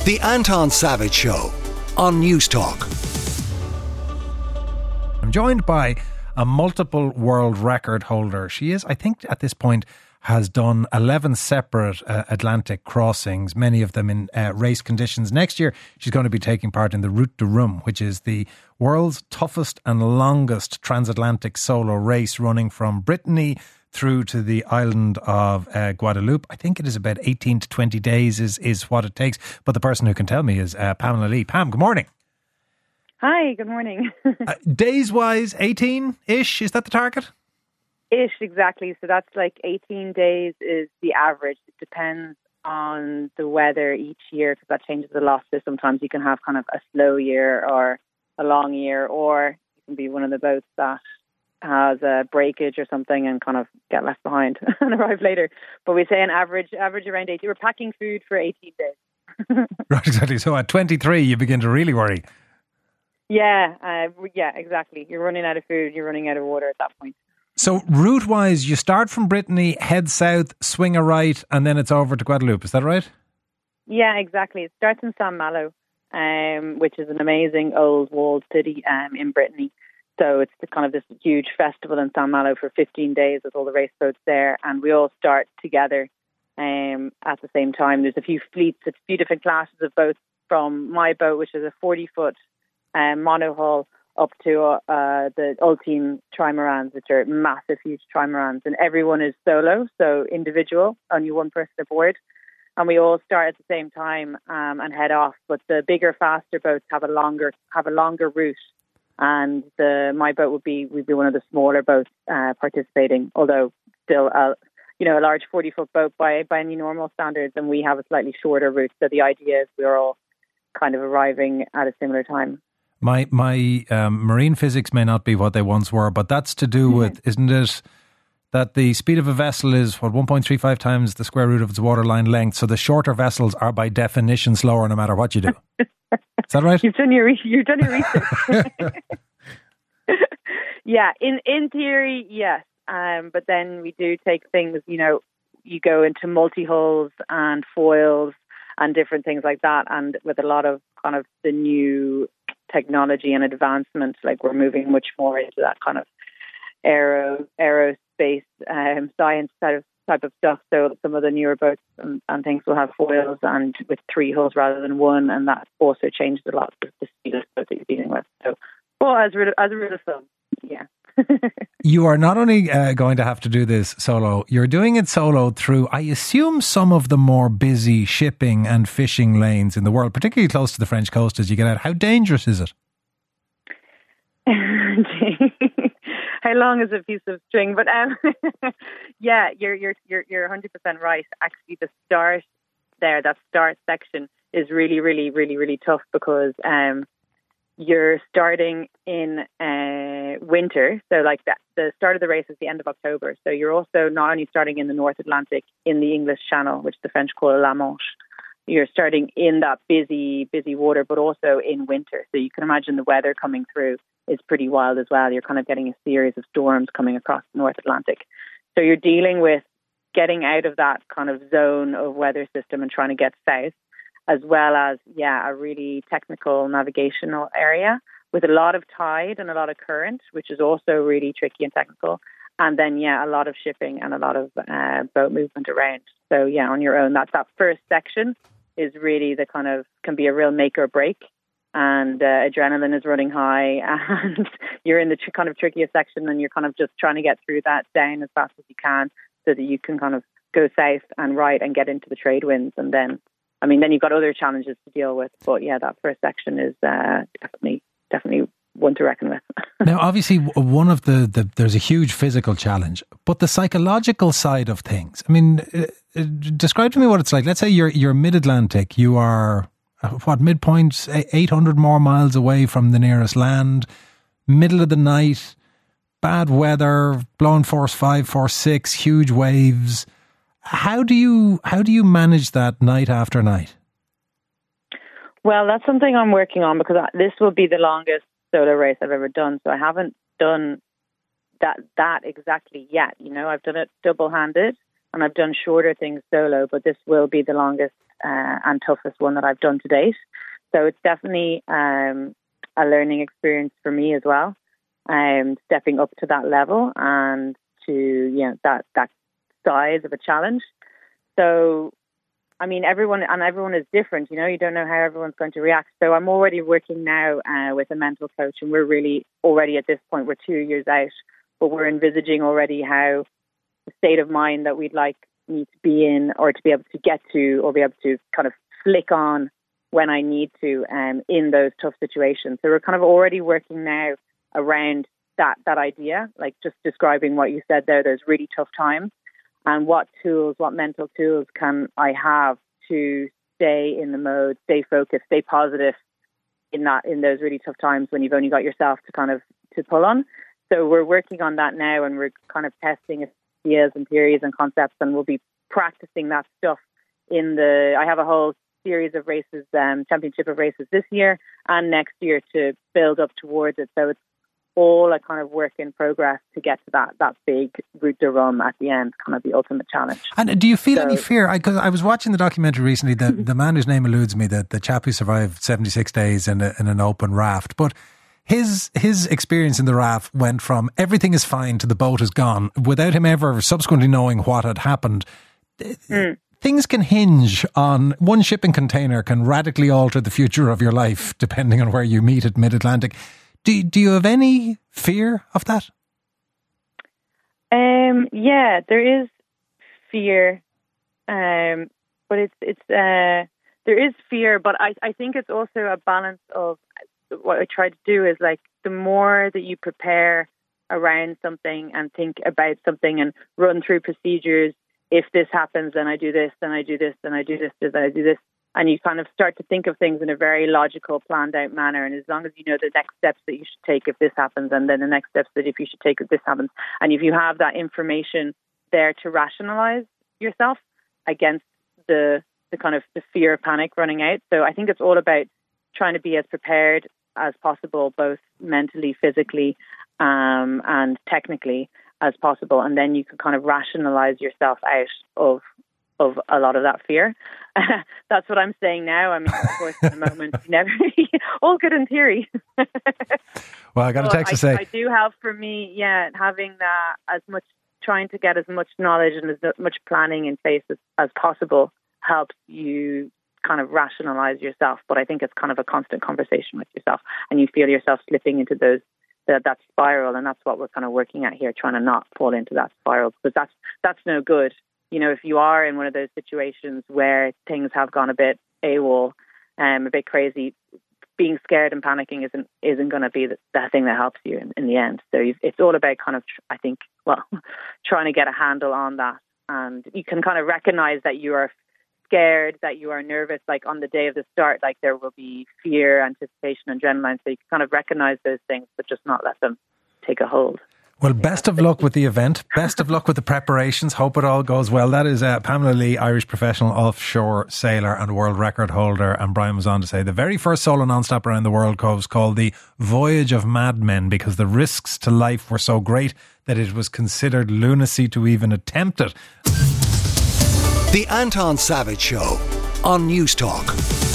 The Anton Savage Show on News Talk. I'm joined by a multiple world record holder. She is, I think at this point, has done 11 separate Atlantic crossings, many of them in race conditions. Next year, she's going to be taking part in the Route du Rhum, which is the world's toughest and longest transatlantic solo race, running from Brittany through to the island of Guadeloupe. I think it is about 18 to 20 days is what it takes. But the person who can tell me is Pamela Lee. Pam, good morning. Hi, good morning. Days-wise, 18-ish, is that the target? Ish, exactly. So that's like 18 days is the average. It depends on the weather each year because that changes a lot. So sometimes you can have kind of a slow year or a long year, or you can be one of the boats that has a breakage or something and kind of get left behind and arrive later. But we say an average around 18. We're packing food for 18 days. Right, exactly. So at 23, you begin to really worry. Yeah, exactly. You're running out of food, you're running out of water at that point. So route-wise, you start from Brittany, head south, swing a right, and then it's over to Guadeloupe. Is that right? Yeah, exactly. It starts in Saint Malo, which is an amazing old walled city in Brittany. So it's kind of this huge festival in Saint Malo for 15 days with all the race boats there, and we all start together at the same time. There's a few fleets, a few different classes of boats, from my boat, which is a 40-foot monohull, up to the Ultime trimarans, which are massive, huge trimarans. And everyone is solo, so individual, only one person aboard. And we all start at the same time and head off. But the bigger, faster boats have a longer route. And my boat would be one of the smaller boats participating, although still a large 40-foot boat by any normal standards. And we have a slightly shorter route. So the idea is we're all kind of arriving at a similar time. My marine physics may not be what they once were, but that's to do with, isn't it, that the speed of a vessel is, 1.35 times the square root of its waterline length, so the shorter vessels are by definition slower no matter what you do. Is that right? You've done your research. Yeah, in theory, yes. But then we do take things, you go into multi-hulls and foils and different things like that, and with a lot of kind of the new technology and advancement, like we're moving much more into that kind of aerospace science type of stuff. So some of the newer boats and things will have foils and with 3 hulls rather than 1, and that also changes a lot with the speed of boat that you're dealing with. So, well, as a rule of thumb, yeah. You are not only going to have to do this solo, you're doing it solo through, I assume, some of the more busy shipping and fishing lanes in the world, particularly close to the French coast as you get out. How dangerous is it? How long is a piece of string? But yeah, you're 100% right. Actually, the start there, that start section, is really, really, really, really tough because you're starting in winter. So like the start of the race is the end of October. So you're also not only starting in the North Atlantic in the English Channel, which the French call La Manche. You're starting in that busy water, but also in winter. So you can imagine the weather coming through is pretty wild as well. You're kind of getting a series of storms coming across the North Atlantic. So you're dealing with getting out of that kind of zone of weather system and trying to get south, as well as, a really technical navigational area with a lot of tide and a lot of current, which is also really tricky and technical. And then, a lot of shipping and a lot of boat movement around. So, on your own, that first section is really the kind of, can be a real make or break. And adrenaline is running high and you're in the kind of trickiest section and you're kind of just trying to get through that down as fast as you can so that you can kind of go south and right and get into the trade winds. And then you've got other challenges to deal with. But that first section is definitely one to reckon with. Now, obviously, one of there's a huge physical challenge, but the psychological side of things. I mean, describe to me what it's like. Let's say you're mid-Atlantic. You are, midpoint, 800 more miles away from the nearest land, middle of the night, bad weather, blowing force 5, force 6, huge waves. How do you manage that night after night? Well, that's something I'm working on because this will be the longest solo race I've ever done. So I haven't done that exactly yet. I've done it double-handed and I've done shorter things solo, but this will be the longest and toughest one that I've done to date. So it's definitely a learning experience for me as well. Stepping up to that level and to that size of a challenge. So, I mean, everyone is different. You don't know how everyone's going to react. So I'm already working now with a mental coach, and we're really already at this point, we're 2 years out, but we're envisaging already how the state of mind that we'd like me to be in, or to be able to get to, or be able to kind of flick on when I need to in those tough situations. So we're kind of already working now around that idea, like just describing what you said there, those really tough times, and what mental tools can I have to stay in the mode, stay focused, stay positive in those really tough times when you've only got yourself to pull on. So we're working on that now, and we're kind of testing ideas and theories and concepts, and we'll be practicing that stuff I have a whole series of races, championship of races this year and next year to build up towards it. So it's all a kind of work in progress to get to that big Route de Rome at the end, kind of the ultimate challenge. And do you feel any fear? Because I was watching the documentary recently, the man whose name eludes me, the chap who survived 76 days in an open raft, but his experience in the raft went from everything is fine to the boat is gone without him ever subsequently knowing what had happened. Things can hinge on one shipping container, can radically alter the future of your life depending on where you meet at mid-Atlantic. Do you have any fear of that? Yeah, there is fear, but there is fear. But I think it's also a balance of what I try to do is, like, the more that you prepare around something and think about something and run through procedures. If this happens, then I do this, then I do this, then I do this, then I do this. And you kind of start to think of things in a very logical, planned out manner. And as long as you know the next steps that you should take if this happens, and then the next steps that if you should take if this happens, and if you have that information there to rationalize yourself against the kind of the fear of panic running out. So I think it's all about trying to be as prepared as possible, both mentally, physically, and technically as possible. And then you can kind of rationalize yourself out of a lot of that fear. That's what I'm saying now. I mean, of course, in the moment, never all good in theory. Well, I got a text to say. I do have, for me, having that trying to get as much knowledge and as much planning in place as possible helps you kind of rationalize yourself. But I think it's kind of a constant conversation with yourself, and you feel yourself slipping into that spiral, and that's what we're kind of working at here, trying to not fall into that spiral, because that's no good. If you are in one of those situations where things have gone a bit AWOL, a bit crazy, being scared and panicking isn't going to be the thing that helps you in the end. So it's all about kind of, I think, trying to get a handle on that. And you can kind of recognize that you are scared, that you are nervous, like on the day of the start, like there will be fear, anticipation, adrenaline. So you can kind of recognize those things, but just not let them take a hold. Well, best of luck with the event. Best of luck with the preparations. Hope it all goes well. That is Pamela Lee, Irish professional offshore sailor and world record holder. And Brian was on to say the very first solo non-stop around the world was called the Voyage of Madmen because the risks to life were so great that it was considered lunacy to even attempt it. The Anton Savage Show on News Talk.